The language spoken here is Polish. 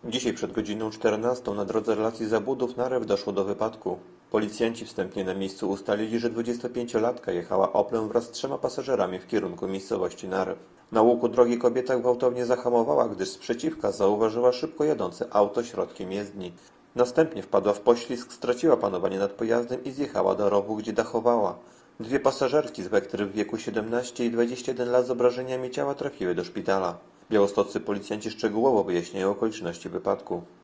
Dzisiaj przed godziną 14 na drodze relacji Zabudów-Narew doszło do wypadku. Policjanci wstępnie na miejscu ustalili, że 25-latka jechała Oplem wraz z 3 pasażerami w kierunku miejscowości Narew. Na łuku drogi kobieta gwałtownie zahamowała, gdyż z przeciwka zauważyła szybko jadące auto środkiem jezdni. Następnie wpadła w poślizg, straciła panowanie nad pojazdem i zjechała do rowu, gdzie dachowała. Dwie pasażerki z Bektry w wieku 17 i 21 lat z obrażeniami ciała trafiły do szpitala. Białostoccy policjanci szczegółowo wyjaśniają okoliczności wypadku.